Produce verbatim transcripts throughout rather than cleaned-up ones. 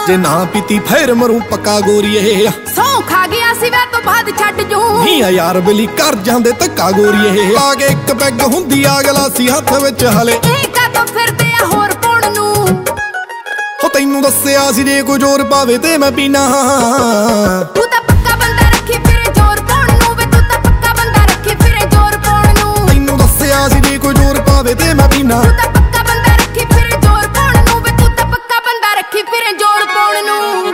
ਜੇ ਨਾ ਪੀਤੀ ਫੇਰ ਮਰੂ ਪੱਕਾ ਗੋਰੀਏ ਸੌ ਖਾ ਗਿਆ ਸੀ ਵੇ ਤੋਂ ਬਾਅਦ ਛੱਡ ਜੂ ਨੀ ਯਾਰ ਬਲੀ ਕਰ ਜਾਂਦੇ ਧੱਕਾ ਗੋਰੀਏ ਆ ਕੇ ਇੱਕ ਪੈਗ ਹੁੰਦੀ ਆ ਗਲਾਸੀ ਹੱਥ ਵਿੱਚ ਹਲੇ ਇਹ ਕਦੋਂ ਫਿਰਦੇ ਆ ਹੋਰ ਪਾਉਣ ਨੂੰ ਹੋ ਤੈਨੂੰ ਦੱਸਿਆ ਸੀ ਜੇ ਕੋਈ ਜ਼ੋਰ ਪਾਵੇ ਤੇ ਮੈਂ ਪੀਣਾ ਤੂੰ ਤਾਂ ਪੱਕਾ ਬੰਦਾ ਰੱਖੀ ਫਿਰੇ ਜ਼ੋਰ ਪਾਉਣ ਨੂੰ ਵੇ ਤੂੰ ਤਾਂ ਪੱਕਾ ਬੰਦਾ ਰੱਖੀ ਫਿਰੇ ਜ਼ੋਰ ਪਾਉਣ ਨੂੰ ਤੈਨੂੰ ਦੱਸਿਆ ਸੀ ਜੇ ਕੋਈ ਜ਼ੋਰ ਪਾਵੇ ਤੇ ਮੈਂ ਪੀਣਾ ਤੂੰ ਤਾਂ ਪੱਕਾ ਬੰਦਾ ਰੱਖੀ ਫਿਰੇ ਜ਼ੋਰ ਪਾਉਣ ਨੂੰ ਵੇ ਤੂੰ ਤਾਂ ਪੱਕਾ ਬੰਦਾ ਰੱਖੀ ਫਿਰੇ ਜ਼ੋਰ ਪਾਉਣ ਨੂੰ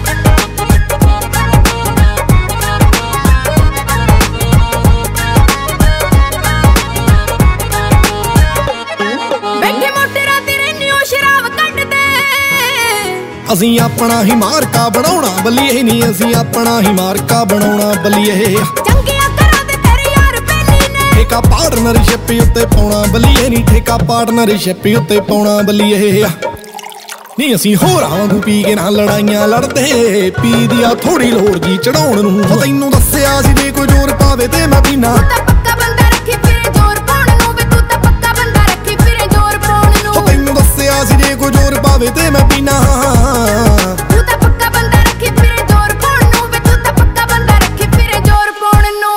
ਬੈਠੇ ਮੋਟੇ ਰਾਤੀ ਰਹਿੰਦੀ ਓ ਸ਼ਰਾਬ ਕੱਢਦੇ ਅਸੀਂ ਆਪਣਾ ਹੀ ਮਾਰਕਾ ਬਣਾਉਣਾ ਬੱਲੀਏ ਨਹੀਂ ਅਸੀਂ ਆਪਣਾ ਹੀ ਮਾਰਕਾ ਬਣਾਉਣਾ ਬੱਲੀਏ ਚੰਗੀਆਂ ਕਰਾਂ ਦੇ ਤੇਰੇ ਯਾਰ ਬੇਲੀ ਨੇ ਠੇਕਾ ਪਾਰਟਨਰਸ਼ਿਪ ਉੱਤੇ ਪਾਉਣਾ ਬੱਲੀਏ ਨਹੀਂ ਠੇਕਾ ਪਾਰਟਨਰਸ਼ਿਪ ਉੱਤੇ ਪਾਉਣਾ ਬੱਲੀਏ ਨਹੀਂ ਅਸੀਂ ਹੋਰਾਂ ਵਾਂਗੂ ਪੀ ਕੇ ਨਾ ਲੜਾਈਆਂ ਲੜਦੇ ਪੀ ਦਿਆ ਥੋੜੀ ਲੋੜ ਜੀ ਚੜਾਉਣ ਨੂੰ ਤੈਨੂੰ ਦੱਸਿਆ ਸੀ ਜੇ ਕੋਈ ਜ਼ੋਰ ਪਾਵੇ ਤੇ ਮੈਂ ਪੀਣਾ ਤੂੰ ਤਾਂ ਪੱਕਾ ਬੰਦਾ ਰੱਖੀ ਫਿਰੇ ਜ਼ੋਰ ਪਾਉਣ ਨੂੰ ਵੇ ਤੂੰ ਤਾਂ ਪੱਕਾ ਬੰਦਾ ਰੱਖੀ ਫਿਰੇ ਜ਼ੋਰ ਪਾਉਣ ਨੂੰ ਤੈਨੂੰ ਦੱਸਿਆ ਸੀ ਜੇ ਕੋਈ ਜ਼ੋਰ ਪਾਵੇ ਤੇ ਮੈਂ ਪੀਣਾ ਤੂੰ ਤਾਂ ਪੱਕਾ ਬੰਦਾ ਰੱਖੀ ਫਿਰੇ ਜ਼ੋਰ ਪਾਉਣ ਨੂੰ ਵੇ ਤੂੰ ਤਾਂ ਪੱਕਾ ਬੰਦਾ ਰੱਖੀ ਫਿਰੇ ਜ਼ੋਰ ਪਾਉਣ ਨੂੰ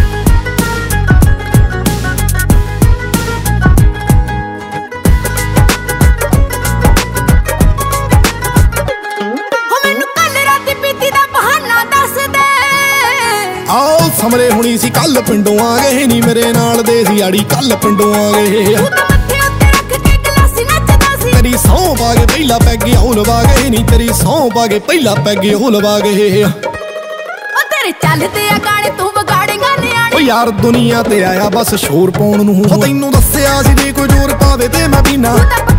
ਹੋ ਮੈਨੂੰ ਕੱਲ ਰਾਤੀ ਪੀਤੀ ਦਾ ਬਹਾਨਾ ਦੱਸ ਦੇ ਆਓ ਸਮਰੇ ਹੁਣੀ ਸੀ ਕੱਲ ਪਿੰਡੋਂ ਆ ਗਏ ਨਹੀਂ ਮੇਰੇ ਨਾਲ ਦੇ ਸੀ ਆੜੀ ਕੱਲ ਪਿੰਡੋਂ ਆ ਗਏ ਤੂੰ ਤਾਂ ਮੱਥੇ ਉੱਤੇ ਰੱਖ ਕੇ ਗਲਾਸੀ ਨੱਚਦਾ ਸੀ ਤੇਰੀ ਸੌਂ ਪਾ ਕੇ ਪਹਿਲਾ ਪੈਗ ਉਹ ਲਵਾ ਗਏ ਨਹੀਂ ਤੇਰੀ ਸੌਂ ਪਾ ਕੇ ਪਹਿਲਾ ਪੈਗ ਉਹ ਲਵਾ ਗਏ ਉਹ ਤੇਰੇ ਚੱਲਦੇ ਆ ਗਾਣੇ ਤੂੰ ਵਿਗਾੜੇਗਾ ਓ ਨਿਆਣੇ ਯਾਰ ਦੁਨੀਆ ਤੇ ਆਇਆ ਬਸ ਸ਼ੋਰ ਪਾਉਣ ਨੂੰ ਤੈਨੂੰ ਦੱਸਿਆ ਸੀ ਜੇ ਕੋਈ ਜ਼ੋਰ ਪਾਵੇ ਤੇ ਮੈਂ ਪੀਣਾ ਤੂੰ ਤਾਂ